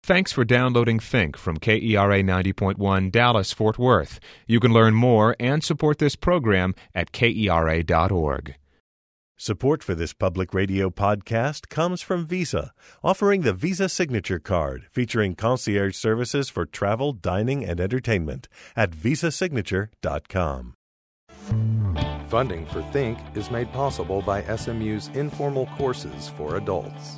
Thanks for downloading Think from KERA 90.1 Dallas, Fort Worth. You can learn more and support this program at KERA.org. Support for this public radio podcast comes from Visa, offering the Visa Signature Card, featuring concierge services for travel, dining, and entertainment at visasignature.com. Funding for Think is made possible by SMU's informal courses for adults.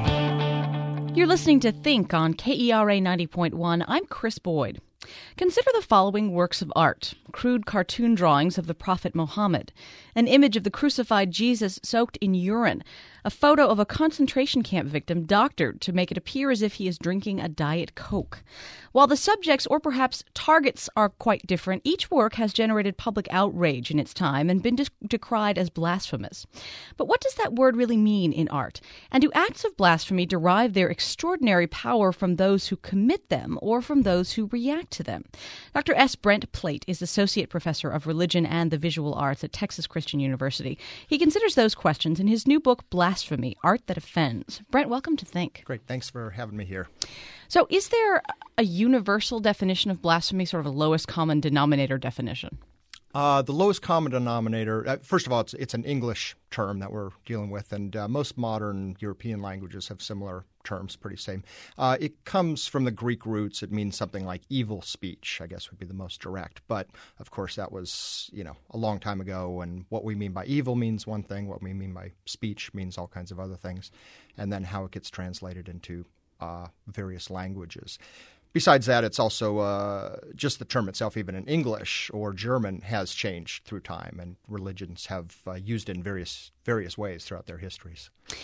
You're listening to Think on KERA 90.1. I'm Chris Boyd. Consider the following works of art: crude cartoon drawings of the Prophet Muhammad, an image of the crucified Jesus soaked in urine, a photo of a concentration camp victim doctored to make it appear as if he is drinking a Diet Coke. While the subjects, or perhaps targets, are quite different, each work has generated public outrage in its time and been decried as blasphemous. But what does that word really mean in art? And do acts of blasphemy derive their extraordinary power from those who commit them or from those who react to them? Dr. S. Brent Plate is Associate Professor of Religion and the Visual Arts at Texas Christian University. He considers those questions in his new book, Blasphemy: Art That Offends. Brent, welcome to Think. Great. Thanks for having me here. So is there a universal definition of blasphemy, sort of a lowest common denominator definition? The lowest common denominator, first of all, it's an English term that we're dealing with, and most modern European languages have similar terms, pretty same. It comes from the Greek roots. It means something like evil speech, I guess would be the most direct. But, of course, that was, a long time ago, and what we mean by evil means one thing. What we mean by speech means all kinds of other things. And then how it gets translated into various languages. Besides that, it's also just the term itself, even in English or German, has changed through time, and religions have used it in various ways throughout their histories.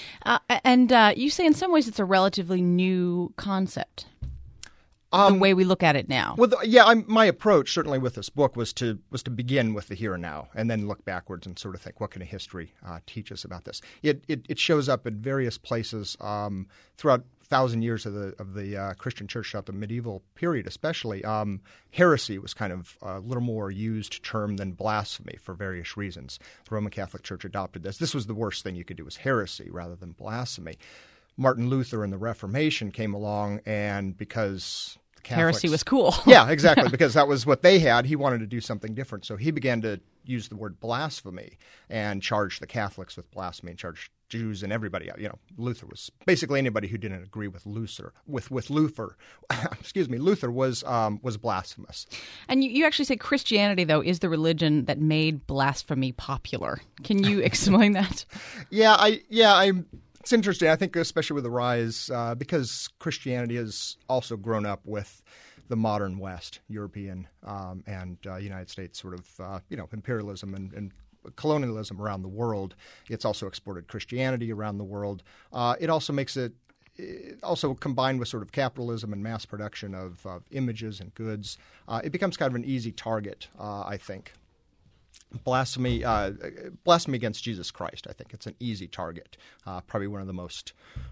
And you say in some ways it's a relatively new concept, the way we look at it now. Well, my approach certainly with this book was to begin with the here and now, and then look backwards and sort of think, what can a history teach us about this? It shows up in various places throughout 1,000 years of the Christian church throughout the medieval period, especially. Heresy was kind of a little more used term than blasphemy for various reasons. The Roman Catholic Church adopted this. This was the worst thing you could do, was heresy rather than blasphemy. Martin Luther and the Reformation came along, and because the Catholics, heresy was cool. Yeah, exactly, because that was what they had. He wanted to do something different, so he began to use the word blasphemy and charge the Catholics with blasphemy and charge Jews and everybody. Luther was basically anybody who didn't agree with Luther. Luther was blasphemous. And you actually say Christianity, though, is the religion that made blasphemy popular. Can you explain that? It's interesting. I think especially with the rise, because Christianity has also grown up with the modern West, European and United States sort of imperialism and colonialism around the world. It's also exported Christianity around the world. It also makes it also combined with sort of capitalism and mass production of images and goods. It becomes kind of an easy target, I think. Blasphemy against Jesus Christ, I think it's an easy target. Probably one of the most...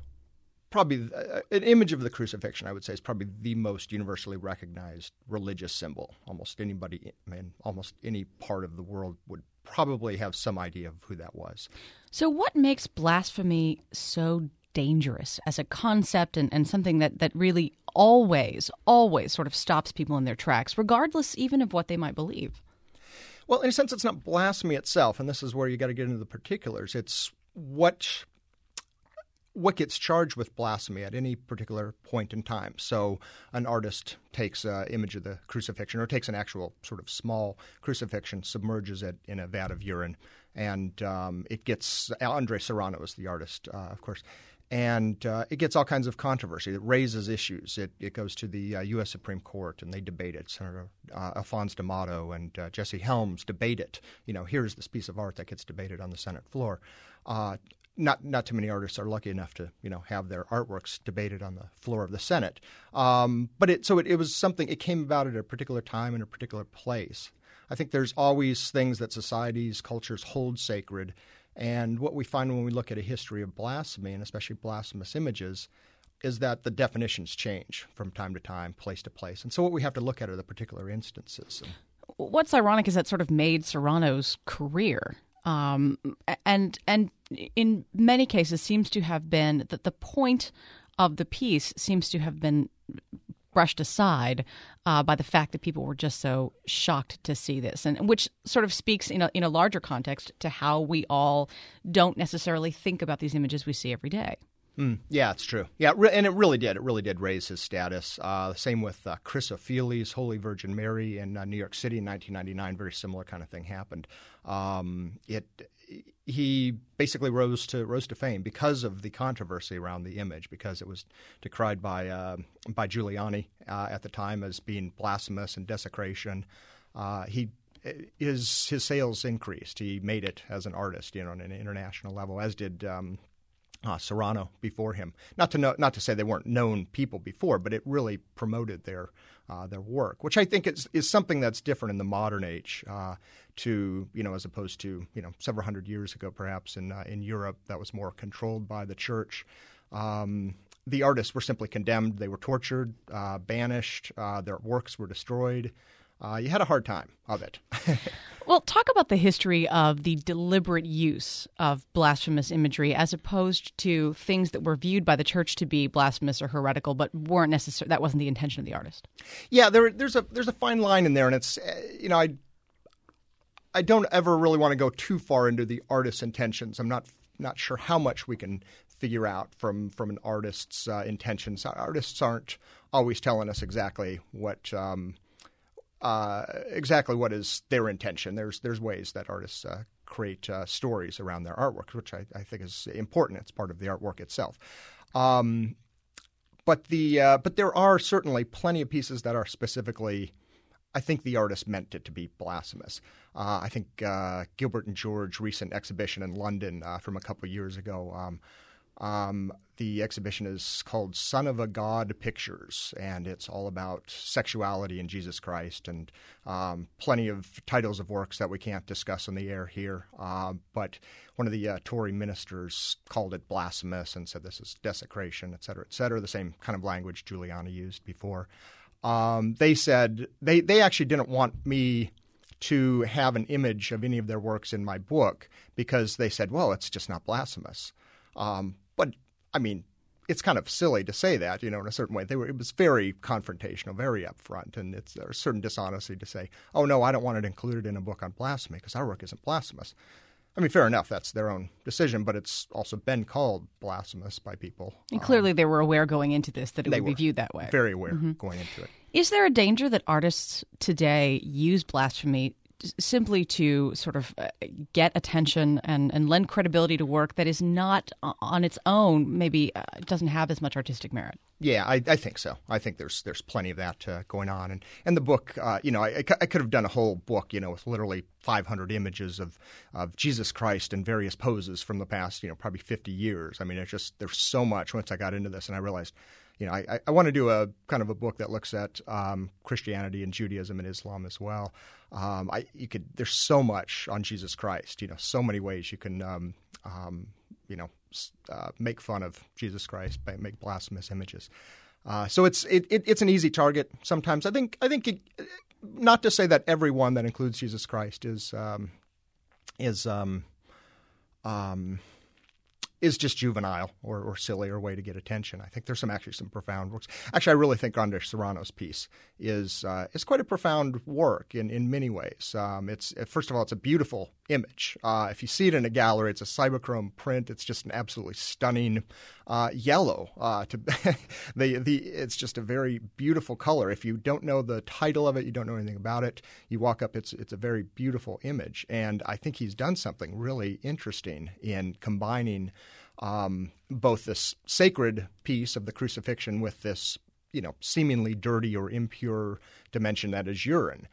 an image of the crucifixion, I would say, is probably the most universally recognized religious symbol. Almost anybody in almost any part of the world would probably have some idea of who that was. So what makes blasphemy so dangerous as a concept and something that really always sort of stops people in their tracks, regardless even of what they might believe? Well, in a sense, it's not blasphemy itself, and this is where you got to get into the particulars. It's what gets charged with blasphemy at any particular point in time. So an artist takes an image of the crucifixion or takes an actual sort of small crucifixion, submerges it in a vat of urine, and it gets – Andre Serrano is the artist, of course. And it gets all kinds of controversy. It raises issues. It goes to the U.S. Supreme Court, and they debate it. Senator Alphonse D'Amato and Jesse Helms debate it. Here's this piece of art that gets debated on the Senate floor. Not too many artists are lucky enough to have their artworks debated on the floor of the Senate. But it was something. It came about at a particular time in a particular place. I think there's always things that societies, cultures hold sacred. And what we find when we look at a history of blasphemy, and especially blasphemous images, is that the definitions change from time to time, place to place. And so what we have to look at are the particular instances. What's ironic is that sort of made Serrano's career. And in many cases seems to have been that the point of the piece seems to have been brushed aside by the fact that people were just so shocked to see this, and which sort of speaks in a larger context to how we all don't necessarily think about these images we see every day. Yeah, it's true. Yeah, and it really did raise his status. Same with Chris O'Feely's Holy Virgin Mary in New York City in 1999. Very similar kind of thing happened. He basically rose to fame because of the controversy around the image, because it was decried by Giuliani at the time as being blasphemous and desecration. His sales increased. He made it as an artist, on an international level, as did Serrano before him. Not to say they weren't known people before, but it really promoted their work, which I think is something that's different in the modern age as opposed to several hundred years ago, perhaps in Europe that was more controlled by the church. The artists were simply condemned. They were tortured, banished. Their works were destroyed. You had a hard time of it. Well, talk about the history of the deliberate use of blasphemous imagery as opposed to things that were viewed by the church to be blasphemous or heretical, but weren't necessary. That wasn't the intention of the artist. Yeah, there's a fine line in there, and it's I don't ever really want to go too far into the artist's intentions. I'm not sure how much we can figure out from an artist's intentions. Artists aren't always telling us exactly what is their intention. There's ways that artists create stories around their artwork, which I think is important. It's part of the artwork itself. But there are certainly plenty of pieces that are specifically, I think the artist meant it to be blasphemous. I think Gilbert and George's recent exhibition in London from a couple of years ago, the exhibition is called Son of a God Pictures, and it's all about sexuality in Jesus Christ, and plenty of titles of works that we can't discuss on the air here. But one of the Tory ministers called it blasphemous and said this is desecration, et cetera, the same kind of language Giuliani used before. They said they actually didn't want me to have an image of any of their works in my book because they said, well, it's just not blasphemous. But, I mean, it's kind of silly to say that, in a certain way. It was very confrontational, very upfront, and there's a certain dishonesty to say, oh, no, I don't want it included in a book on blasphemy because our work isn't blasphemous. I mean, fair enough, that's their own decision, but it's also been called blasphemous by people. And clearly they were aware going into this that it would be viewed that way. Very aware going into it. Is there a danger that artists today use blasphemy simply to sort of get attention and lend credibility to work that is not on its own, maybe doesn't have as much artistic merit? Yeah, I think so. I think there's plenty of that going on. And the book, I could have done a whole book, with literally 500 images of Jesus Christ in various poses from the past, probably 50 years. I mean, there's so much once I got into this and I realized, I want to do a kind of a book that looks at Christianity and Judaism and Islam as well. There's so much on Jesus Christ, so many ways you can, make fun of Jesus Christ, make blasphemous images. So it's an easy target sometimes. I think not to say that everyone that includes Jesus Christ is just juvenile or silly or a way to get attention. I think there's some profound works. Actually, I really think Andres Serrano's piece is quite a profound work in many ways. First of all, it's a beautiful image. If you see it in a gallery, it's a cyberchrome print. It's just an absolutely stunning yellow. It's just a very beautiful color. If you don't know the title of it, you don't know anything about it, you walk up, it's a very beautiful image. And I think he's done something really interesting in combining both this sacred piece of the crucifixion with this, seemingly dirty or impure dimension that is urine.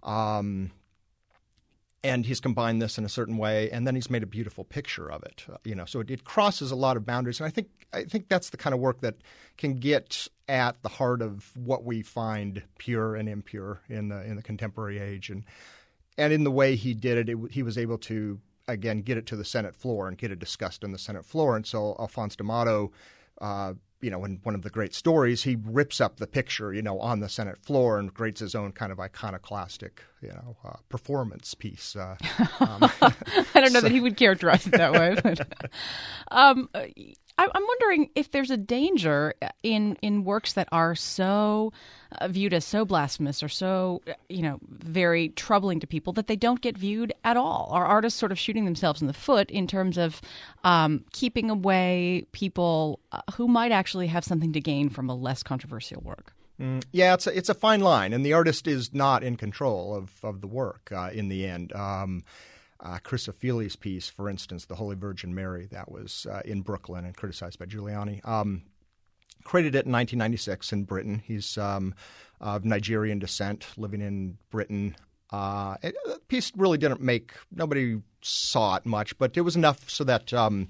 And he's combined this in a certain way, and then he's made a beautiful picture of it. So it crosses a lot of boundaries, and I think that's the kind of work that can get at the heart of what we find pure and impure in the contemporary age, and in the way he did it, he was able to again get it to the Senate floor and get it discussed in the Senate floor. And so Alphonse D'Amato, in one of the great stories, he rips up the picture, on the Senate floor and creates his own kind of iconoclastic, performance piece. I don't know that he would characterize it that way. But, I'm wondering if there's a danger in works that are so viewed as so blasphemous or so, very troubling to people that they don't get viewed at all. Are artists sort of shooting themselves in the foot in terms of keeping away people who might actually have something to gain from a less controversial work? Yeah, it's a fine line, and the artist is not in control of the work in the end. Chris O'Feely's piece, for instance, The Holy Virgin Mary, that was in Brooklyn and criticized by Giuliani, created it in 1996 in Britain. He's of Nigerian descent, living in Britain. The piece really didn't nobody saw it much, but it was enough so that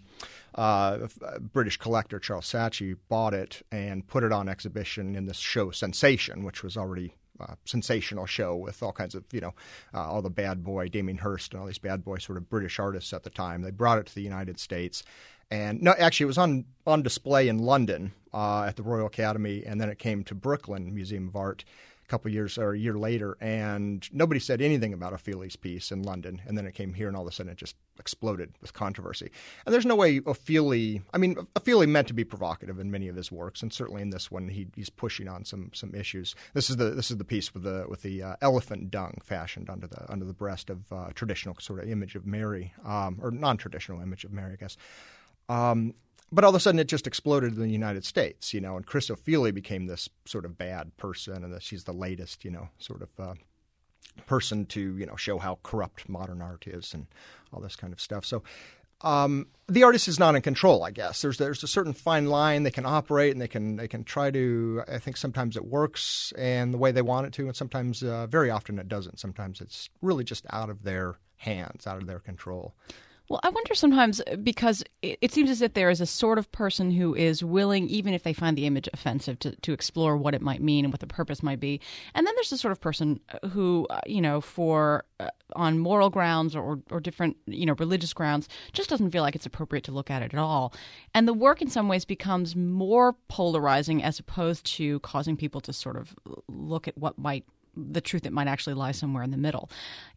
a British collector, Charles Saatchi, bought it and put it on exhibition in this show Sensation, which was already sensational show with all kinds of, all the bad boy, Damien Hirst and all these bad boy sort of British artists at the time. They brought it to the United States. And no, actually, it was on display in London at the Royal Academy, and then it came to Brooklyn Museum of Art a year later, and nobody said anything about O'Feely's piece in London, and then it came here, and all of a sudden it just exploded with controversy. And there's no way O'Feely meant to be provocative in many of his works, and certainly in this one he's pushing on some issues. This is the piece with the elephant dung fashioned under the breast of traditional sort of image of Mary, or non-traditional image of Mary, I guess. But all of a sudden, it just exploded in the United States, and Chris O'Feely became this sort of bad person, and she's the latest, sort of person to, show how corrupt modern art is and all this kind of stuff. So the artist is not in control, I guess. There's a certain fine line they can operate, and they can try to. I think sometimes it works and the way they want it to, and sometimes, very often, it doesn't. Sometimes it's really just out of their hands, out of their control. Well, I wonder sometimes, because it seems as if there is a sort of person who is willing, even if they find the image offensive, to explore what it might mean and what the purpose might be. And then there's the sort of person who, on moral grounds or different, religious grounds, just doesn't feel like it's appropriate to look at it at all. And the work in some ways becomes more polarizing as opposed to causing people to sort of look at the truth that might actually lie somewhere in the middle.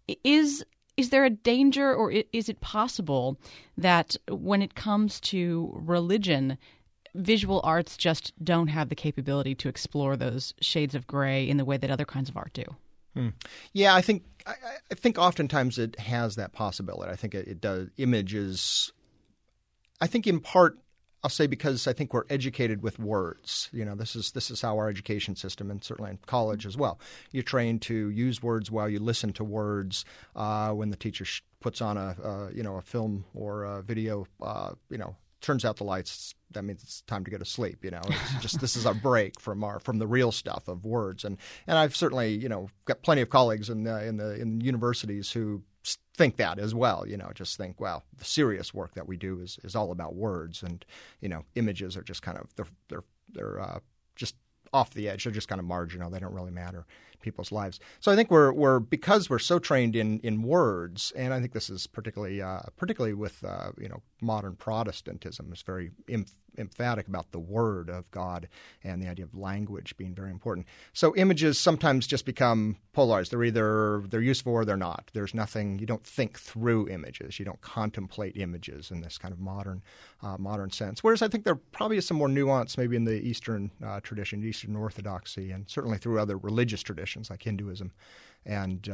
Is there a danger, or is it possible that when it comes to religion, visual arts just don't have the capability to explore those shades of gray in the way that other kinds of art do? Yeah, I think oftentimes it has that possibility. I think it does. Images, I think in part, I'll say because I think we're educated with words. This is how our education system, and certainly in college as well, you're trained to use words while you listen to words. When the teacher puts on a film or a video, turns out the lights, that means it's time to go to sleep. It's just this is our break from the real stuff of words. And I've certainly got plenty of colleagues in universities who think that as well, just think, well, the serious work that we do is all about words, and images are just kind of they're just off the edge. They're just kind of marginal. They don't really matter in people's lives. So I think we're because we're so trained in words, and I think this is particularly with modern Protestantism is very emphatic about the word of God and the idea of language being very important. So images sometimes just become polarized. They're useful or they're not. There's nothing. You don't think through images. You don't contemplate images in this kind of modern sense. Whereas I think there probably is some more nuance maybe in the Eastern tradition, Eastern Orthodoxy, and certainly through other religious traditions like Hinduism and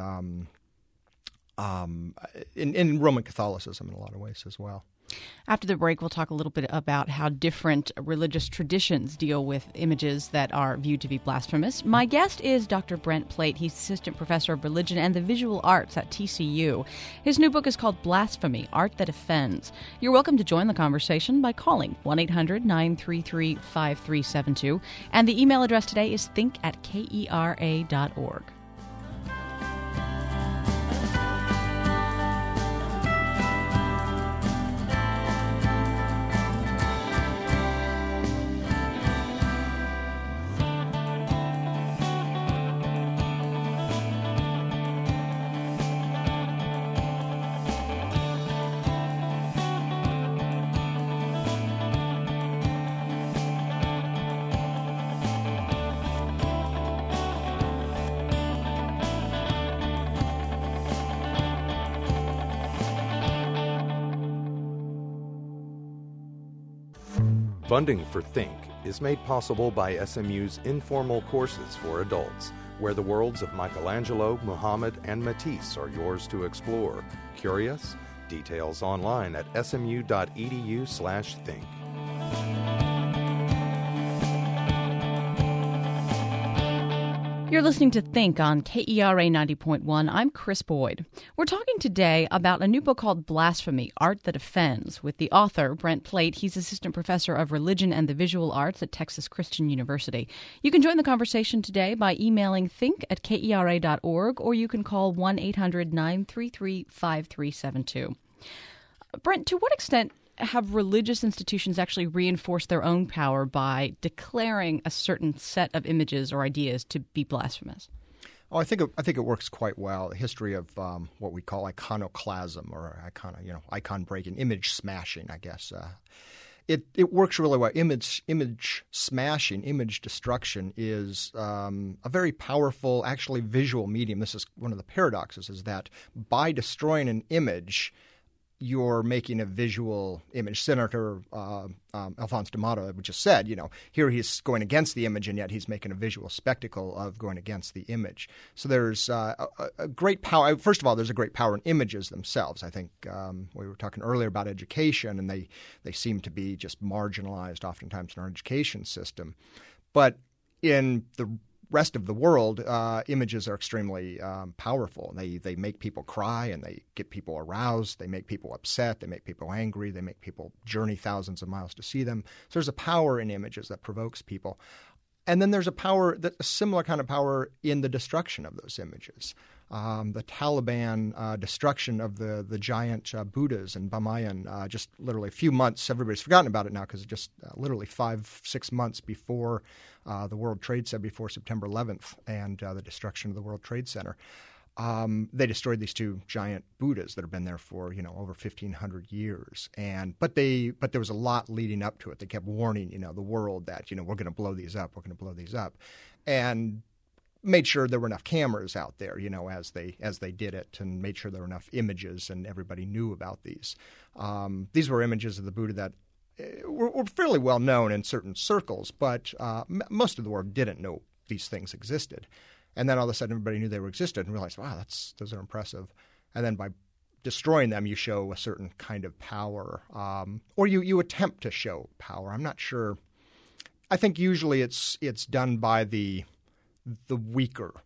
in Roman Catholicism in a lot of ways as well. After the break, we'll talk a little bit about how different religious traditions deal with images that are viewed to be blasphemous. My guest is Dr. Brent Plate. He's Assistant Professor of Religion and the Visual Arts at TCU. His new book is called Blasphemy, Art That Offends. You're welcome to join the conversation by calling 1-800-933-5372. And the email address today is think@kera.org. Funding for Think is made possible by SMU's informal courses for adults, where the worlds of Michelangelo, Muhammad, and Matisse are yours to explore. Curious? Details online at smu.edu/think. You're listening to Think on KERA 90.1. I'm Chris Boyd. We're talking today about a new book called Blasphemy, Art That Offends, with the author, Brent Plate. He's assistant professor of religion and the visual arts at Texas Christian University. You can join the conversation today by emailing think@kera.org, or you can call 1-800-933-5372. Brent, to what extent have religious institutions actually reinforced their own power by declaring a certain set of images or ideas to be blasphemous? Oh, I think it works quite well. The history of what we call iconoclasm, or icon breaking, image smashing, I guess. It works really well. Image smashing, image destruction is a very powerful, actually visual medium. This is one of the paradoxes: is that by destroying an image, you're making a visual image. Senator Alphonse D'Amato just said, here he's going against the image, and yet he's making a visual spectacle of going against the image. So there's a great power. First of all, there's a great power in images themselves. I think we were talking earlier about education, and they seem to be just marginalized oftentimes in our education system. But in the rest of the world, images are extremely powerful. They make people cry, and they get people aroused. They make people upset. They make people angry. They make people journey thousands of miles to see them. So there's a power in images that provokes people. And then there's a similar kind of power in the destruction of those images. The Taliban destruction of the giant Buddhas in Bamiyan, just literally a few months. Everybody's forgotten about it now because just literally 5-6 months before the World Trade Center, before September 11th and the destruction of the World Trade Center. They destroyed these two giant Buddhas that have been there for over 1,500 years, but there was a lot leading up to it. They kept warning the world that we're going to blow these up, and made sure there were enough cameras out there, as they did it, and made sure there were enough images, and everybody knew about these. These were images of the Buddha that were fairly well known in certain circles, but most of the world didn't know these things existed. And then all of a sudden everybody knew they existed and realized, wow, those are impressive. And then by destroying them, you show a certain kind of power, or you attempt to show power. I'm not sure. I think usually it's done by the weaker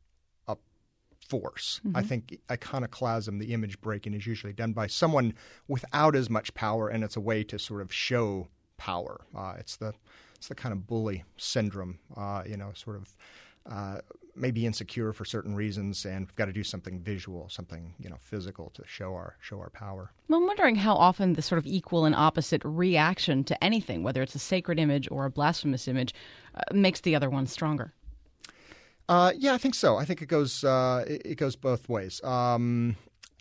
force. Mm-hmm. I think iconoclasm, the image breaking, is usually done by someone without as much power, and it's a way to sort of show power. It's the kind of bully syndrome, maybe insecure for certain reasons, and we've got to do something visual, something physical to show our power. Well, I'm wondering how often the sort of equal and opposite reaction to anything, whether it's a sacred image or a blasphemous image, makes the other one stronger. Yeah, I think so. I think it goes both ways. I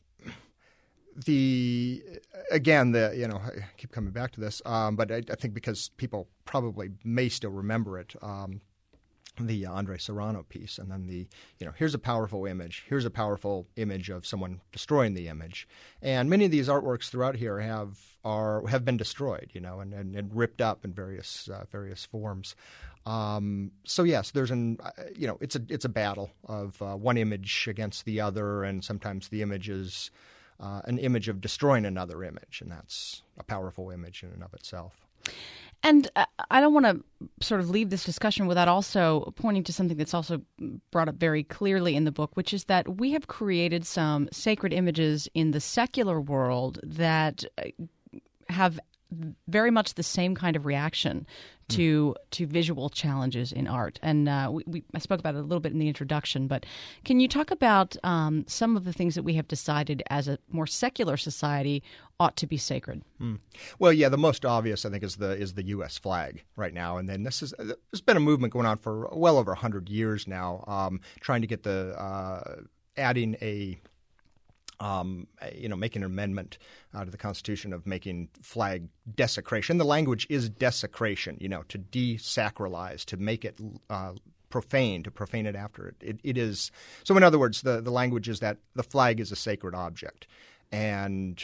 keep coming back to this, but I think because people probably may still remember it, the Andre Serrano piece, and then here's a powerful image. Here's a powerful image of someone destroying the image, and many of these artworks throughout here have been destroyed, and ripped up in various forms. So yes, there's it's a battle of one image against the other, and sometimes the image is an image of destroying another image, and that's a powerful image in and of itself. And I don't want to sort of leave this discussion without also pointing to something that's also brought up very clearly in the book, which is that we have created some sacred images in the secular world that have very much the same kind of reaction to visual challenges in art. And I spoke about it a little bit in the introduction, but can you talk about some of the things that we have decided as a more secular society ought to be sacred? Well, yeah, the most obvious, I think, is the U.S. flag right now. And then there's been a movement going on for well over 100 years now, trying to get adding making an amendment to the Constitution of making flag desecration. The language is desecration, to desacralize, to make it profane, to profane it after it. It is. So in other words, the language is that the flag is a sacred object. And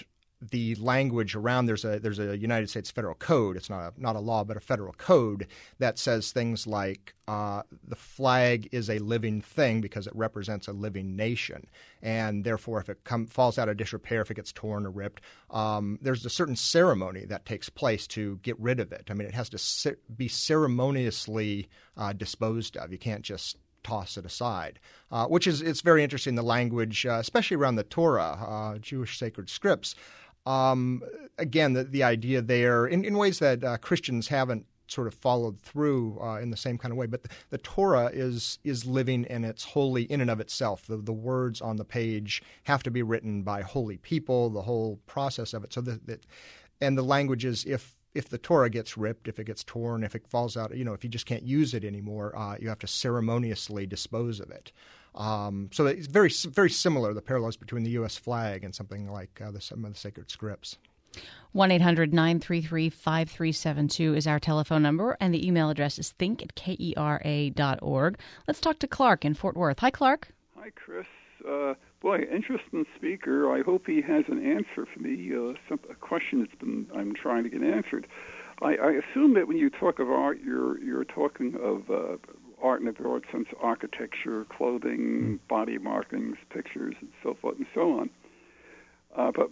the language around there's a United States federal code. It's not a law, but a federal code that says things like the flag is a living thing because it represents a living nation, and therefore if it falls out of disrepair, if it gets torn or ripped, there's a certain ceremony that takes place to get rid of it. I mean, it has to be ceremoniously disposed of. You can't just toss it aside, which is it's very interesting, the language, especially around the Torah, Jewish sacred scripts. Again, the idea there in ways that Christians haven't sort of followed through in the same kind of way. But the Torah is living and it's holy in and of itself. The words on the page have to be written by holy people, the whole process of it. So and the language is if the Torah gets ripped, if it gets torn, if it falls out, if you just can't use it anymore, you have to ceremoniously dispose of it. So it's very, very similar, the parallels between the U.S. flag and something like some of the sacred scripts. 1-800-933-5372 is our telephone number, and the email address is think@kera.org. Let's talk to Clark in Fort Worth. Hi, Clark. Hi, Chris. Boy, interesting speaker. I hope he has an answer for me, a question I'm trying to get answered. I assume that when you talk of art, you're talking of art in a broad sense, architecture, clothing, body markings, pictures, and so forth and so on. But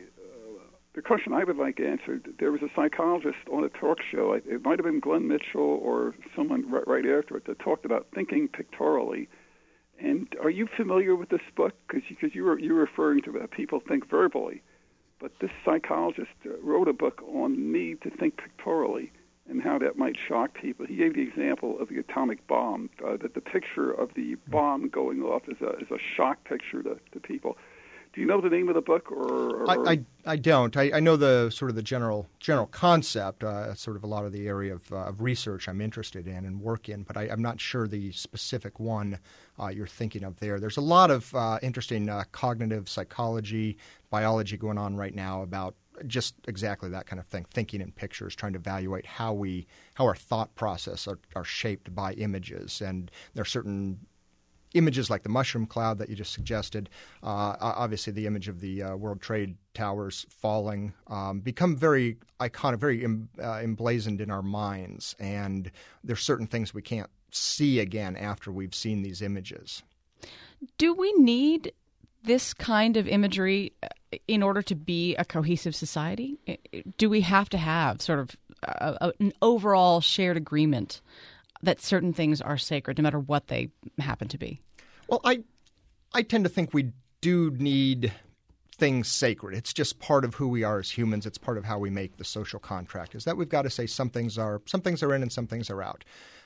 the question I would like answered, there was a psychologist on a talk show, it might have been Glenn Mitchell or someone right after it, that talked about thinking pictorially. And are you familiar with this book? Because you were referring to people think verbally, but this psychologist wrote a book on the need to think pictorially and how that might shock people. He gave the example of the atomic bomb, that the picture of the bomb going off is a shock picture to people. Do you know the name of the book? Or I don't. I know the sort of the general concept. Sort of a lot of the area of research I'm interested in and work in, but I'm not sure the specific one you're thinking of there. There's a lot of interesting cognitive psychology, biology going on right now about just exactly that kind of thing, thinking in pictures, trying to evaluate how our thought process are shaped by images. And there are certain images like the mushroom cloud that you just suggested, obviously the image of the World Trade Towers falling, become very iconic, very emblazoned in our minds. And there's certain things we can't see again after we've seen these images. Do we need this kind of imagery in order to be a cohesive society? Do we have to have sort of an overall shared agreement that certain things are sacred, no matter what they happen to be? Well, I tend to think we do need things sacred. It's just part of who we are as humans. It's part of how we make the social contract, is that we've got to say some things are in and some things are out.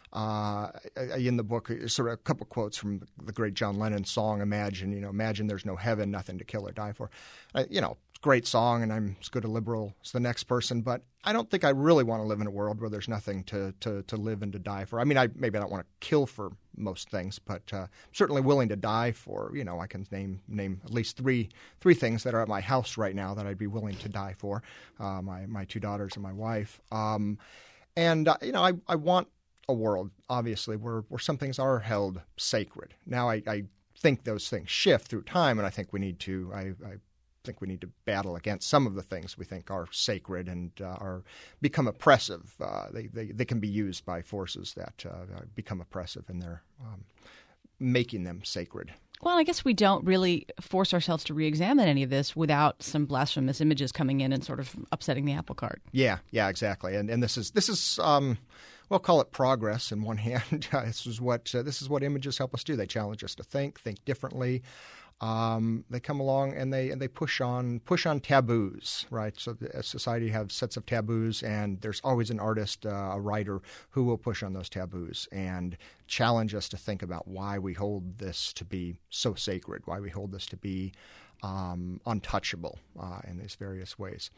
In the book, sort of a couple quotes from the great John Lennon song, Imagine there's no heaven, nothing to kill or die for. Great song, and I'm as good a liberal as the next person, but I don't think I really want to live in a world where there's nothing to live and to die for. I mean, maybe I don't want to kill for most things, but certainly willing to die for. I can name at least three things that are at my house right now that I'd be willing to die for. My two daughters and my wife, I want a world, obviously, where some things are held sacred. Now, I think those things shift through time, and I think we need to. I think we need to battle against some of the things we think are sacred and become oppressive. They can be used by forces that become oppressive, and they're making them sacred. Well, I guess we don't really force ourselves to re-examine any of this without some blasphemous images coming in and sort of upsetting the apple cart. Yeah, exactly. And this is well, call it progress. In one hand, this is what images help us do. They challenge us to think differently. They come along and they push on taboos, right? So society has sets of taboos, and there's always an artist, a writer who will push on those taboos and challenge us to think about why we hold this to be so sacred, why we hold this to be untouchable in these various ways.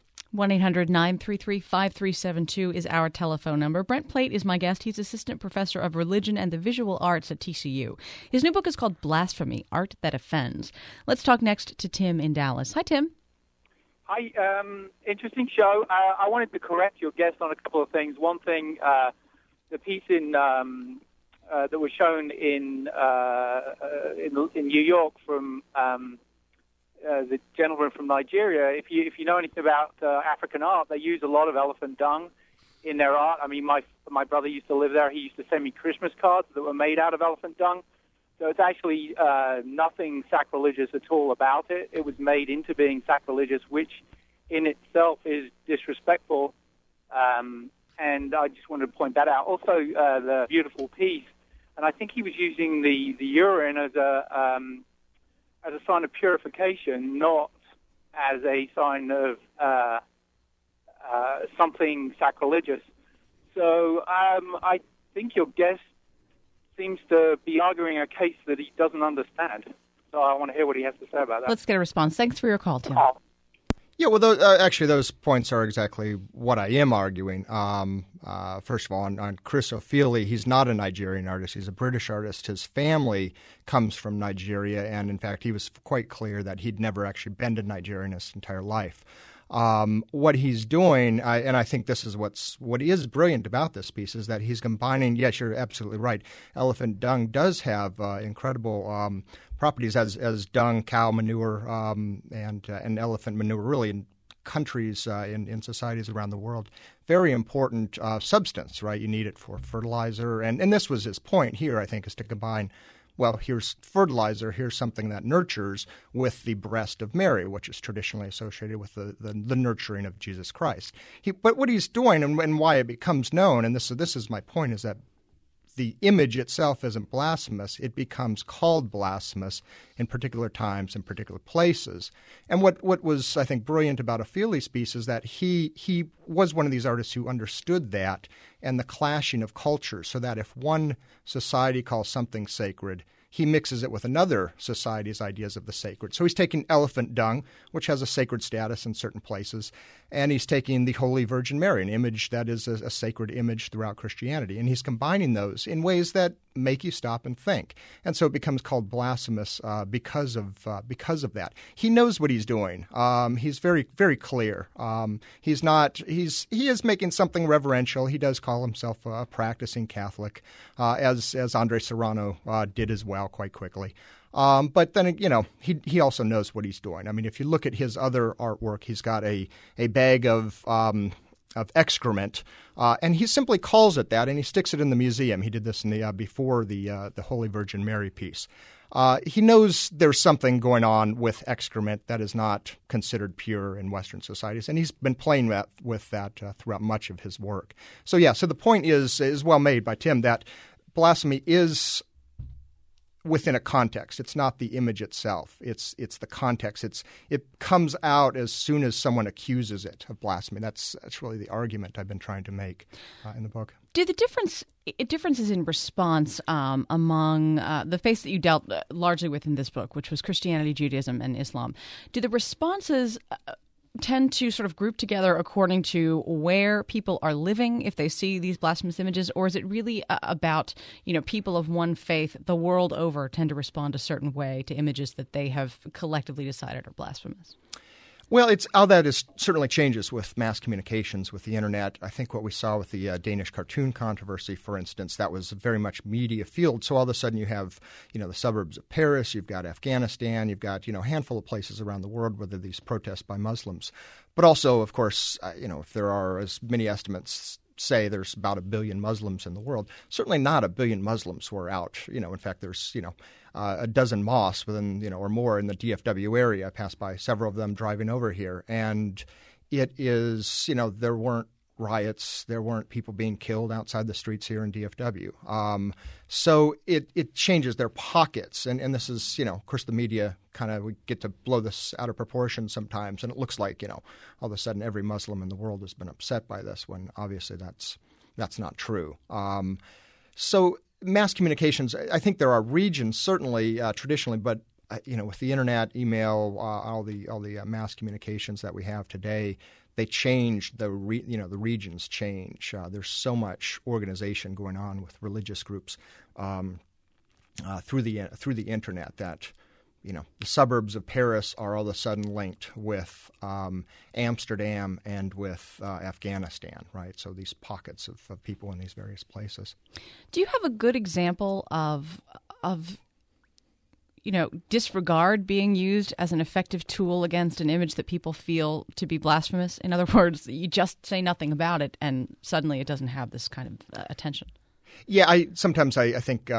1-800-933-5372 is our telephone number. Brent Plate is my guest. He's assistant professor of religion and the visual arts at TCU. His new book is called Blasphemy, Art That Offends. Let's talk next to Tim in Dallas. Hi, Tim. Hi. Interesting show. I wanted to correct your guest on a couple of things. One thing, the piece in that was shown in New York from the gentleman from Nigeria, if you know anything about African art, they use a lot of elephant dung in their art. I mean, my brother used to live there. He used to send me Christmas cards that were made out of elephant dung. So it's actually nothing sacrilegious at all about it. It was made into being sacrilegious, which in itself is disrespectful. And I just wanted to point that out. Also, the beautiful piece, and I think he was using the urine as a sign of purification, not as a sign of something sacrilegious. So I think your guest seems to be arguing a case that he doesn't understand. So I want to hear what he has to say about that. Let's get a response. Thanks for your call, Tim. Yeah, well, those points are exactly what I am arguing. First of all, on Chris Ofili, he's not a Nigerian artist. He's a British artist. His family comes from Nigeria, and in fact, he was quite clear that he'd never actually been to Nigeria in his entire life. What he's doing, and I think this is what is brilliant about this piece, is that he's combining, yes, you're absolutely right, elephant dung does have incredible properties as dung, cow manure, and elephant manure, really in countries, in societies around the world. Very important substance, right? You need it for fertilizer. And this was his point here, I think, is to combine, well, here's fertilizer, here's something that nurtures with the breast of Mary, which is traditionally associated with the nurturing of Jesus Christ. But what he's doing and why it becomes known, and this is my point, is that the image itself isn't blasphemous. It becomes called blasphemous in particular times, in particular places. And what was, I think, brilliant about Ofili's piece is that he was one of these artists who understood that and the clashing of cultures, so that if one society calls something sacred, he mixes it with another society's ideas of the sacred. So he's taking elephant dung, which has a sacred status in certain places, and he's taking the Holy Virgin Mary, an image that is a sacred image throughout Christianity, and he's combining those in ways that make you stop and think. And so it becomes called blasphemous because of that. He knows what he's doing. He's very, very clear. He is making something reverential. He does call himself a practicing Catholic, as Andre Serrano did as well quite quickly. But then, he also knows what he's doing. I mean, if you look at his other artwork, he's got a bag of excrement, and he simply calls it that, and he sticks it in the museum. He did this in before the Holy Virgin Mary piece. He knows there's something going on with excrement that is not considered pure in Western societies, and he's been playing with that throughout much of his work. So the point is well made by Tim that blasphemy is within a context. It's not the image itself. It's the context. It comes out as soon as someone accuses it of blasphemy. That's really the argument I've been trying to make in the book. Do the differences in response among the faiths that you dealt largely with in this book, which was Christianity, Judaism, and Islam, do the responses tend to sort of group together according to where people are living if they see these blasphemous images, or is it really about, people of one faith the world over tend to respond a certain way to images that they have collectively decided are blasphemous? Well, it's how that certainly changes with mass communications, with the internet. I think what we saw with the Danish cartoon controversy, for instance, that was very much media fueled. So all of a sudden you have, the suburbs of Paris, you've got Afghanistan, you've got, a handful of places around the world where there are these protests by Muslims. But also, of course, if there are, as many estimates say, there's about 1 billion Muslims in the world, certainly not 1 billion Muslims who are out. In fact, there's, a dozen mosques within, or more in the DFW area. I passed by several of them driving over here. And it is, there weren't riots. There weren't people being killed outside the streets here in DFW. So it changes their pockets. And this is, of course, the media we get to blow this out of proportion sometimes. And it looks like, all of a sudden every Muslim in the world has been upset by this when obviously that's not true. So mass communications, I think there are regions certainly traditionally, but with the internet, email, all the mass communications that we have today, they change the regions change. There's so much organization going on with religious groups through the internet that the suburbs of Paris are all of a sudden linked with Amsterdam and with Afghanistan, right? So these pockets of people in these various places. Do you have a good example of disregard being used as an effective tool against an image that people feel to be blasphemous? In other words, you just say nothing about it, and suddenly it doesn't have this kind of attention. Yeah, I think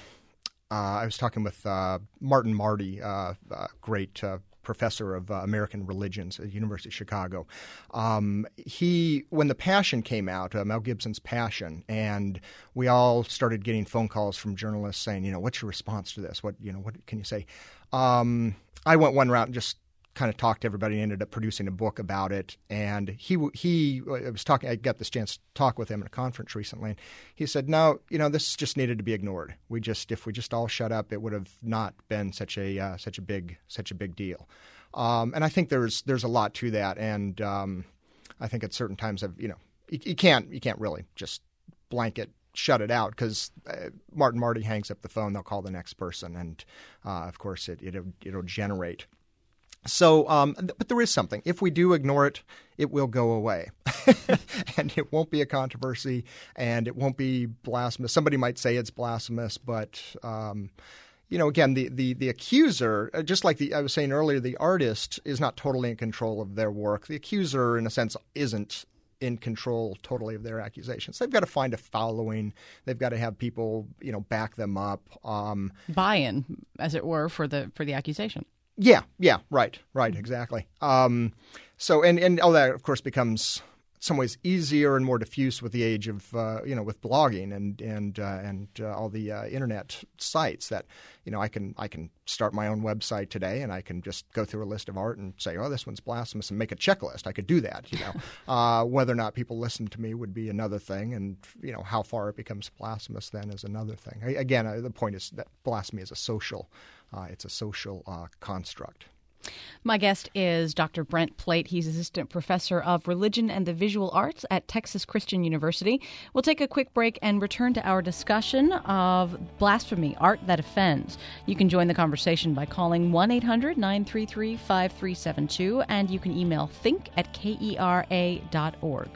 I was talking with Martin Marty, great professor of American religions at the University of Chicago. When The Passion came out, Mel Gibson's Passion, and we all started getting phone calls from journalists saying, what's your response to this? What can you say? I went one route and just kind of talked to everybody and ended up producing a book about it. And I got this chance to talk with him at a conference recently. And he said, no, this just needed to be ignored. If we just all shut up, it would have not been such a big deal. And I think there's a lot to that. And I think at certain times you can't really just blanket shut it out, because Martin Marty hangs up the phone, they'll call the next person, and of course it'll generate. So, but there is something. If we do ignore it, it will go away, and it won't be a controversy, and it won't be blasphemous. Somebody might say it's blasphemous, but again, the accuser, just like I was saying earlier, the artist is not totally in control of their work. The accuser, in a sense, isn't in control totally of their accusations. They've got to find a following. They've got to have people, back them up. Buy-in, as it were, for the accusation. Yeah, right, exactly. So all that, of course, becomes in some ways easier and more diffuse with the age of with blogging and all the internet sites that I can start my own website today, and I can just go through a list of art and say, oh, this one's blasphemous, and make a checklist. I could do that. Whether or not people listen to me would be another thing, and how far it becomes blasphemous then is another thing. Again, the point is that blasphemy is a social construct. My guest is Dr. Brent Plate. He's assistant professor of religion and the visual arts at Texas Christian University. We'll take a quick break and return to our discussion of blasphemy, art that offends. You can join the conversation by calling 1-800-933-5372, and you can email think@kera.org.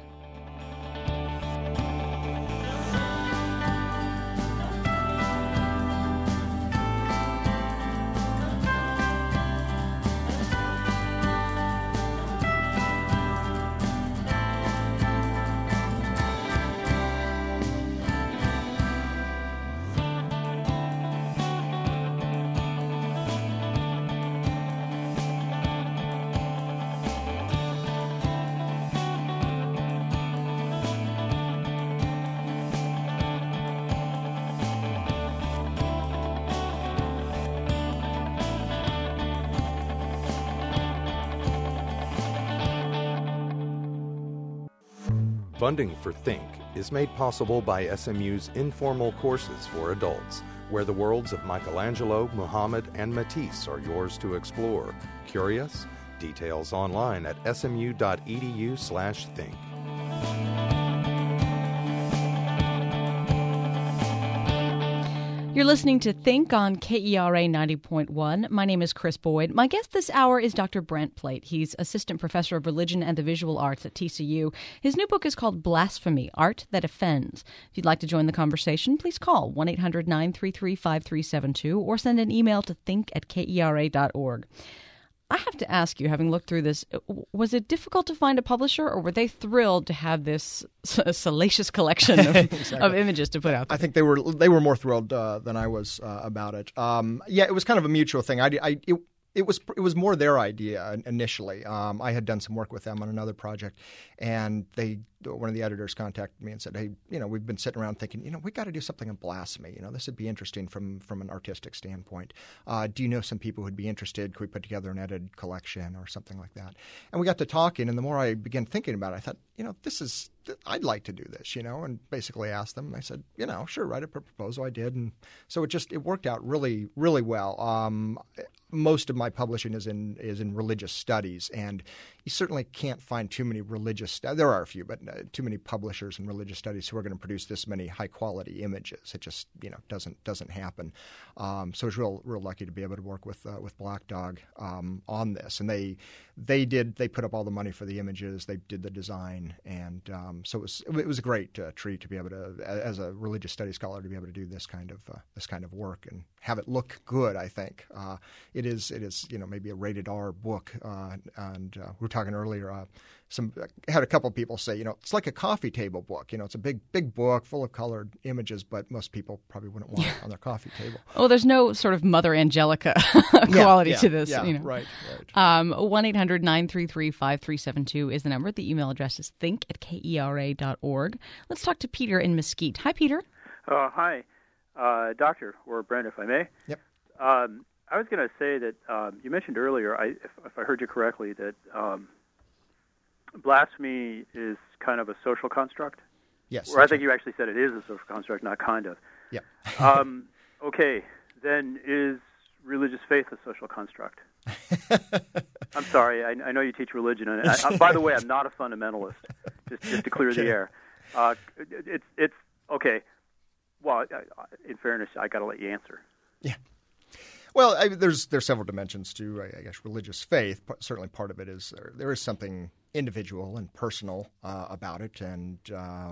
Funding for Think is made possible by SMU's informal courses for adults, where the worlds of Michelangelo, Muhammad, and Matisse are yours to explore. Curious? Details online at smu.edu/think. You're listening to Think on KERA 90.1. My name is Chris Boyd. My guest this hour is Dr. Brent Plate. He's assistant professor of religion and the visual arts at TCU. His new book is called Blasphemy, Art That Offends. If you'd like to join the conversation, please call 1-800-933-5372 or send an email to think@kera.org. I have to ask you, having looked through this, was it difficult to find a publisher, or were they thrilled to have this salacious collection of, exactly. of images to put out there? I think they were more thrilled than I was about it. It was kind of a mutual thing. It was more their idea initially. I had done some work with them on another project, and one of the editors contacted me and said, "Hey, we've been sitting around thinking, we got to do something on blasphemy. This would be interesting from an artistic standpoint. Do you know some people who'd be interested? Could we put together an edited collection or something like that?" And we got to talking, and the more I began thinking about it, I thought, I'd like to do this, and basically asked them. I said, sure, write a proposal. I did, and so it worked out really, really well. Most of my publishing is in religious studies, and you certainly can't find too many there are a few, but too many publishers in religious studies who are going to produce this many high quality images. It just doesn't happen. So I was real lucky to be able to work with Black Dog on this, and they put up all the money for the images. They did the design, and so it was a great treat to be able to, as a religious studies scholar, to be able to do this kind of work, and have it look good. I think it is maybe a rated R book, and we were talking earlier. Had a couple people say it's like a coffee table book. It's a big book full of colored images, but most people probably wouldn't want it on their coffee table. Oh, there's no sort of Mother Angelica quality to this. Yeah, right. 1-800-933-5372 is the number. The email address is think@kera.org. Let's talk to Peter in Mesquite. Hi, Peter. Hi, Doctor, or Brent, if I may. Yep. I was going to say that you mentioned earlier, if I heard you correctly, that blasphemy is kind of a social construct. Yes. Or I think you actually said it is a social construct, not kind of. Yep. Okay, then is religious faith a social construct? I'm sorry, I know you teach religion. And by the way, I'm not a fundamentalist, just to clear the air. It's okay. Well, in fairness, I got to let you answer. Yeah. Well, there's several dimensions to, I guess, religious faith. Certainly, part of it is there is something individual and personal about it, and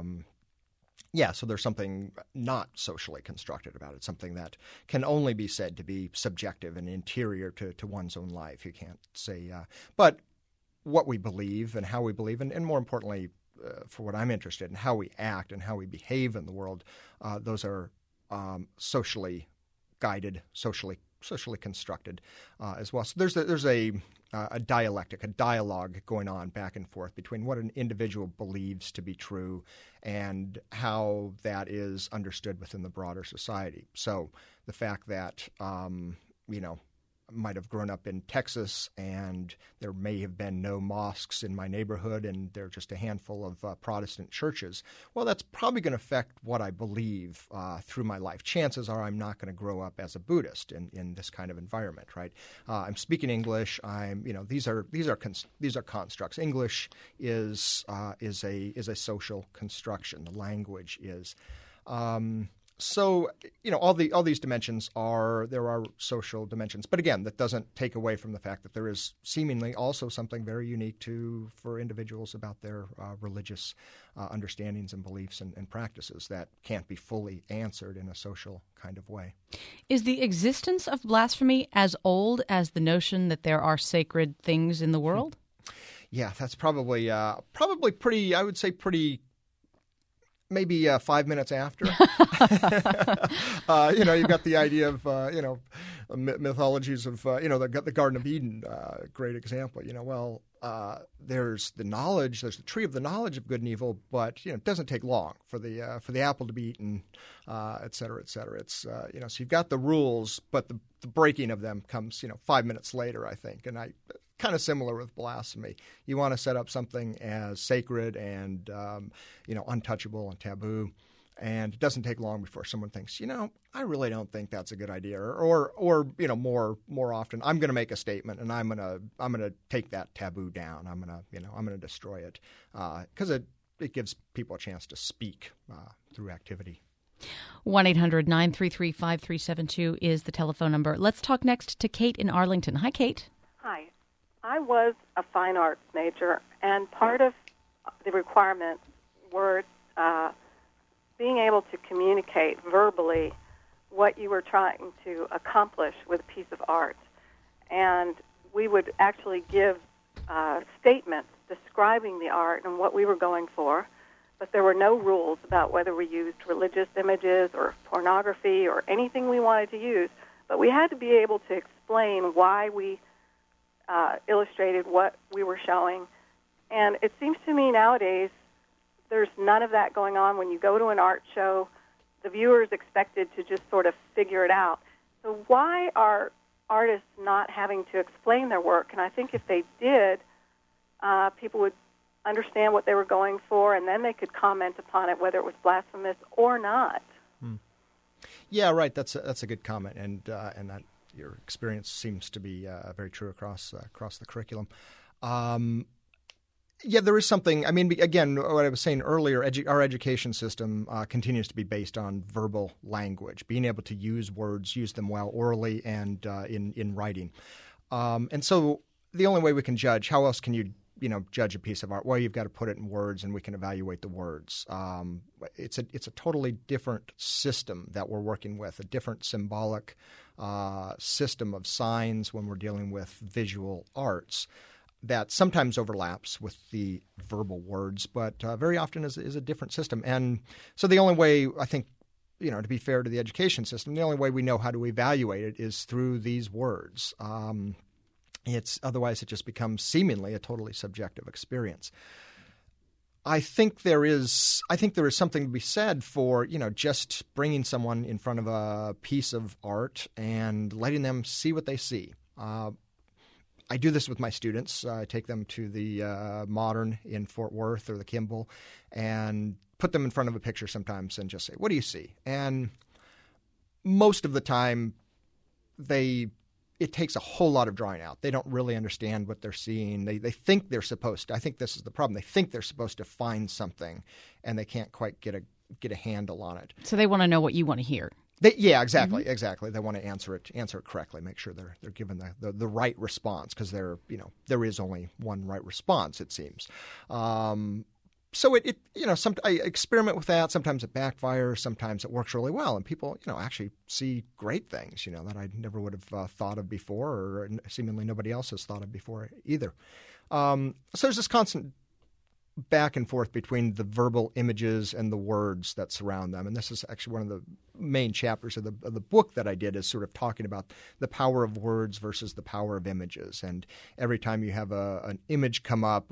so there's something not socially constructed about it. Something that can only be said to be subjective and interior to one's own life. You can't say, but what we believe and how we believe, and more importantly, for what I'm interested in, how we act and how we behave in the world, those are socially guided, socially constructed as well. So there's a dialectic, a dialogue going on back and forth between what an individual believes to be true and how that is understood within the broader society. So the fact that might have grown up in Texas and there may have been no mosques in my neighborhood and there are just a handful of Protestant churches, well, that's probably going to affect what I believe through my life. Chances are I'm not going to grow up as a Buddhist in this kind of environment, right? I'm speaking English. These are constructs. English is a social construction. The language is. So, all these dimensions there are social dimensions. But again, that doesn't take away from the fact that there is seemingly also something very unique for individuals about their religious understandings and beliefs and practices that can't be fully answered in a social kind of way. Is the existence of blasphemy as old as the notion that there are sacred things in the world? Yeah, that's probably pretty, I would say pretty maybe 5 minutes after. You've got the idea of, mythologies of, the Garden of Eden, great example. There's the knowledge, there's the tree of the knowledge of good and evil, but, it doesn't take long for the apple to be eaten, et cetera, et cetera. It's, so you've got the rules, but the breaking of them comes, 5 minutes later, I think. And kind of similar with blasphemy. You want to set up something as sacred and untouchable and taboo, and it doesn't take long before someone thinks, I really don't think that's a good idea, or more often, I'm going to make a statement and I'm going to take that taboo down. I'm going to destroy it because it gives people a chance to speak through activity. 1-800-933-5372 is the telephone number. Let's talk next to Kate in Arlington. Hi, Kate. Hi. I was a fine arts major, and part of the requirements were being able to communicate verbally what you were trying to accomplish with a piece of art. And we would actually give statements describing the art and what we were going for, but there were no rules about whether we used religious images or pornography or anything we wanted to use, but we had to be able to explain why we illustrated what we were showing. And it seems to me nowadays there's none of that going on. When you go to an art show, the viewer is expected to just sort of figure it out. So why are artists not having to explain their work? And I think if they did, people would understand what they were going for, and then they could comment upon it, whether it was blasphemous or not. Yeah, right. That's a good comment, and that your experience seems to be very true across the curriculum. There is something. I mean, again, what I was saying earlier, our education system continues to be based on verbal language, being able to use words, use them well orally and in writing. And so the only way we can judge, how else can you judge a piece of art? Well, you've got to put it in words, and we can evaluate the words. It's a totally different system that we're working with, a different symbolic system of signs when we're dealing with visual arts that sometimes overlaps with the verbal words, but very often is a different system. And so the only way, I think, to be fair to the education system, the only way we know how to evaluate it is through these words. Otherwise it just becomes seemingly a totally subjective experience. I think there is something to be said for, just bringing someone in front of a piece of art and letting them see what they see. I do this with my students. I take them to the Modern in Fort Worth or the Kimball and put them in front of a picture sometimes and just say, what do you see? And most of the time it takes a whole lot of drawing out. They don't really understand what they're seeing. They think they're supposed to. I think this is the problem. They think they're supposed to find something, and they can't quite get a handle on it. So they want to know what you want to hear. Exactly. They want to answer it correctly, make sure they're given the right response, because there is only one right response, it seems. So I experiment with that. Sometimes it backfires. Sometimes it works really well, and people, actually see great things, that I never would have thought of before, or seemingly nobody else has thought of before either. So there's this constant back and forth between the verbal images and the words that surround them, and this is actually one of the main chapters of the book that I did, is sort of talking about the power of words versus the power of images. And every time you have an image come up,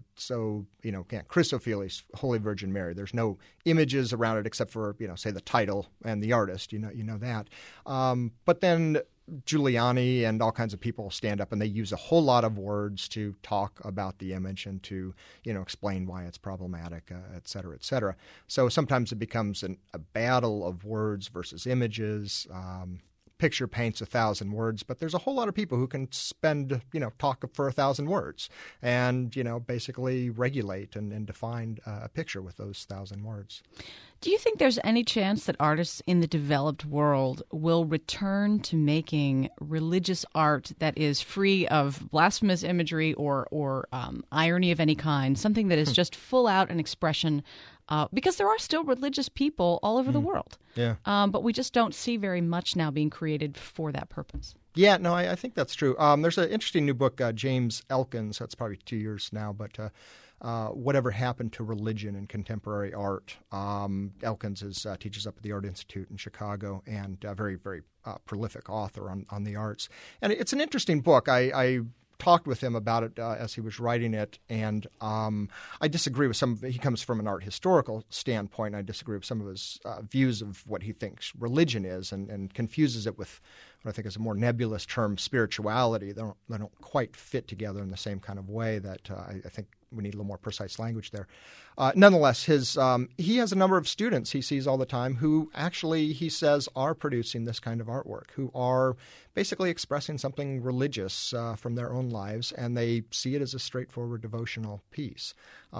Chrysophilus, Holy Virgin Mary, there's no images around it except for say the title and the artist, you know that. But then Giuliani and all kinds of people stand up and they use a whole lot of words to talk about the image and to, explain why it's problematic, et cetera, et cetera. So sometimes it becomes a battle of words versus images. Picture paints 1,000 words, but there's a whole lot of people who can spend, talk for 1,000 words and, basically regulate and define a picture with those 1,000 words. Do you think there's any chance that artists in the developed world will return to making religious art that is free of blasphemous imagery or irony of any kind, something that is just full out an expression? Because there are still religious people all over the world. Yeah. But we just don't see very much now being created for that purpose. Yeah, no, I think that's true. There's an interesting new book, James Elkins, that's probably 2 years now, but Whatever Happened to Religion in Contemporary Art. Elkins teaches up at the Art Institute in Chicago, and a very, very prolific author on the arts. And it's an interesting book. I talked with him about it as he was writing it, and I disagree with some. He comes from an art historical standpoint. I disagree with some of his views of what he thinks religion is, and confuses it with what I think is a more nebulous term, spirituality. They don't quite fit together in the same kind of way that I think we need a little more precise language there. Nonetheless, he has a number of students he sees all the time who actually, he says, are producing this kind of artwork, who are basically expressing something religious from their own lives, and they see it as a straightforward devotional piece.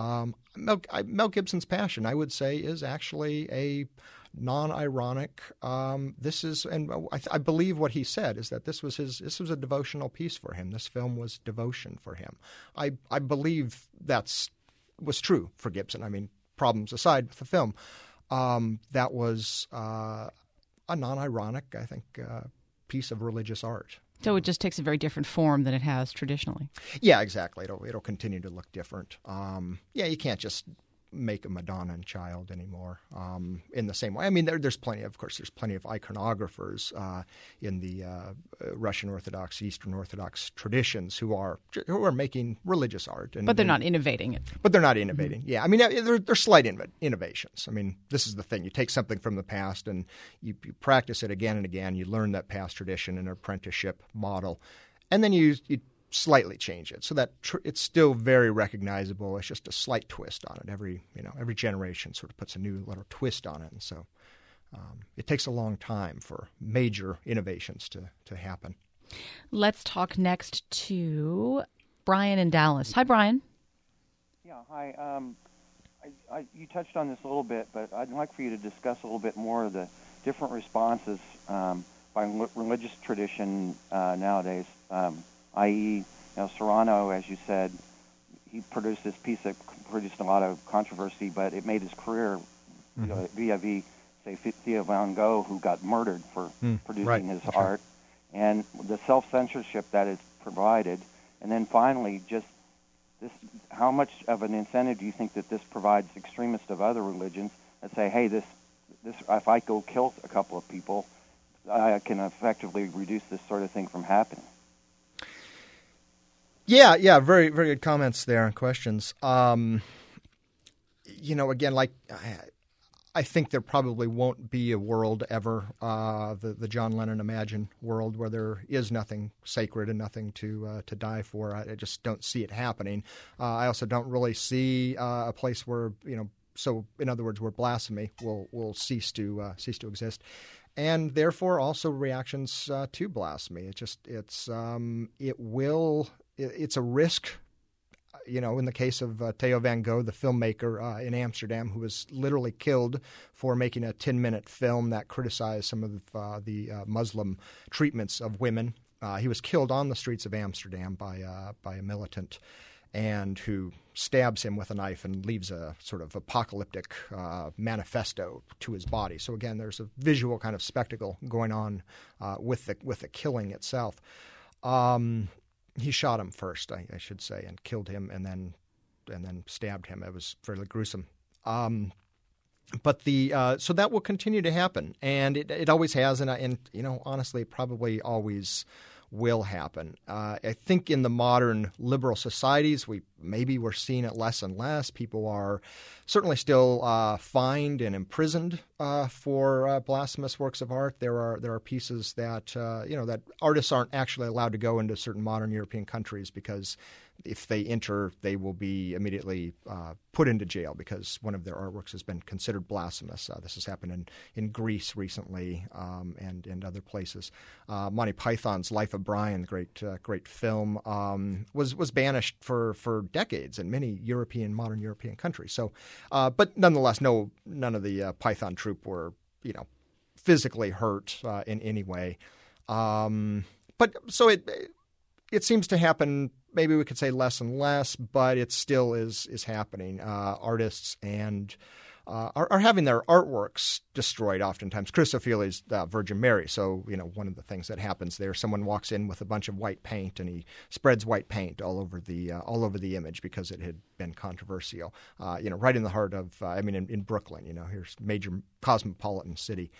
Mel Gibson's Passion, I would say, is actually a non-ironic. I believe what he said is that this was a devotional piece for him. This film was devotion for him. I believe was true for Gibson. I mean, problems aside with the film, that was a non-ironic, I think, piece of religious art. So it just takes a very different form than it has traditionally. Yeah, exactly. It'll continue to look different. You can't just make a Madonna and child anymore in the same way. I mean, there's plenty of iconographers in the Russian Orthodox, Eastern Orthodox traditions who are making religious art. But they're not innovating it. But they're not innovating. Mm-hmm. Yeah, I mean, they're slight innovations. I mean, this is the thing. You take something from the past and you practice it again and again. You learn that past tradition in an apprenticeship model. And then you slightly change it so that it's still very recognizable. It's just a slight twist on it. Every generation sort of puts a new little twist on it, and so it takes a long time for major innovations to happen. Let's talk next to Brian in Dallas. Hi, Brian. Yeah, hi. You touched on this a little bit, but I'd like for you to discuss a little bit more of the different responses by religious tradition nowadays. I.e., Serrano, as you said, he produced this piece that produced a lot of controversy, but it made his career vis-a-vis, say, Theo van Gogh, who got murdered for producing his art, and the self-censorship that is provided. And then finally, just this, how much of an incentive do you think that this provides extremists of other religions that say, hey, this if I go kill a couple of people, I can effectively reduce this sort of thing from happening? Yeah, very, very good comments there and questions. Again, like I think there probably won't be a world ever, the John Lennon Imagine world, where there is nothing sacred and nothing to die for. I just don't see it happening. I also don't really see a place where so in other words, where blasphemy will cease to exist, and therefore also reactions to blasphemy. It's a risk. In the case of Theo van Gogh, the filmmaker in Amsterdam, who was literally killed for making a 10-minute film that criticized some of the Muslim treatments of women. He was killed on the streets of Amsterdam by a militant, and who stabs him with a knife and leaves a sort of apocalyptic manifesto to his body. So again, there's a visual kind of spectacle going on with the killing itself. He shot him first, I should say, and killed him, and then stabbed him. It was fairly gruesome. But so that will continue to happen, and it always has, and honestly, it probably always will happen. I think in the modern liberal societies, we're seeing it less and less. People are certainly still fined and imprisoned for blasphemous works of art. There are pieces that that artists aren't actually allowed to go into certain modern European countries, because if they enter, they will be immediately put into jail because one of their artworks has been considered blasphemous. This has happened in Greece recently, and other places. Monty Python's Life of Brian, great film, was banished for decades in many modern European countries. So, but nonetheless, none of the Python troupe were physically hurt in any way. But so it seems to happen. Maybe we could say less and less, but it still is happening. Artists and are having their artworks destroyed oftentimes. Chris O'Feely's Virgin Mary. So, one of the things that happens there, someone walks in with a bunch of white paint and he spreads white paint all over the image because it had been controversial. Right in the heart of, in Brooklyn, here's major cosmopolitan city.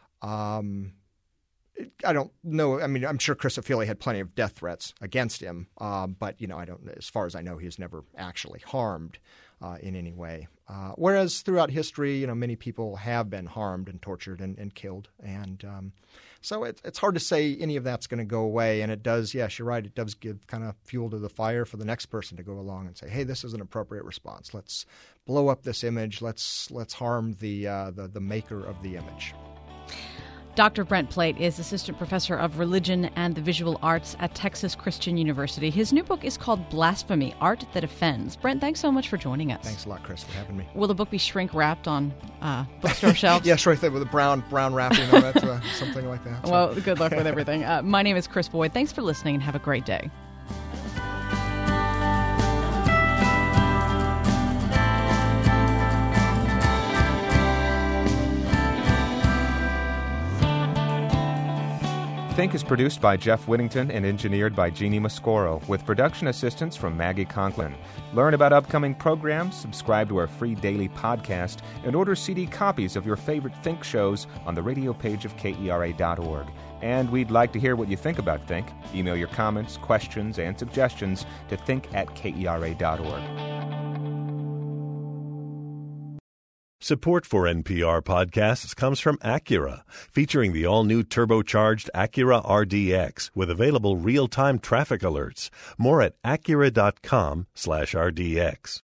I don't know. I mean, I'm sure Chris O'Feely had plenty of death threats against him, but I don't. As far as I know, he was never actually harmed in any way. Whereas throughout history, many people have been harmed and tortured and killed, and so it's hard to say any of that's going to go away. And it does. Yes, you're right. It does give kind of fuel to the fire for the next person to go along and say, "Hey, this is an appropriate response. Let's blow up this image. Let's harm the maker of the image." Dr. Brent Plate is Assistant Professor of Religion and the Visual Arts at Texas Christian University. His new book is called Blasphemy, Art That Offends. Brent, thanks so much for joining us. Thanks a lot, Chris, for having me. Will the book be shrink-wrapped on bookstore shelves? Yeah, shrink with a brown wrapping on it, something like that. So. Well, good luck with everything. My name is Chris Boyd. Thanks for listening, and have a great day. Think is produced by Jeff Whittington and engineered by Jeannie Mascoro, with production assistance from Maggie Conklin. Learn about upcoming programs, subscribe to our free daily podcast, and order CD copies of your favorite Think shows on the radio page of KERA.org. And we'd like to hear what you think about Think. Email your comments, questions, and suggestions to think@KERA.org. Support for NPR podcasts comes from Acura, featuring the all-new turbocharged Acura RDX with available real-time traffic alerts. More at Acura.com/RDX.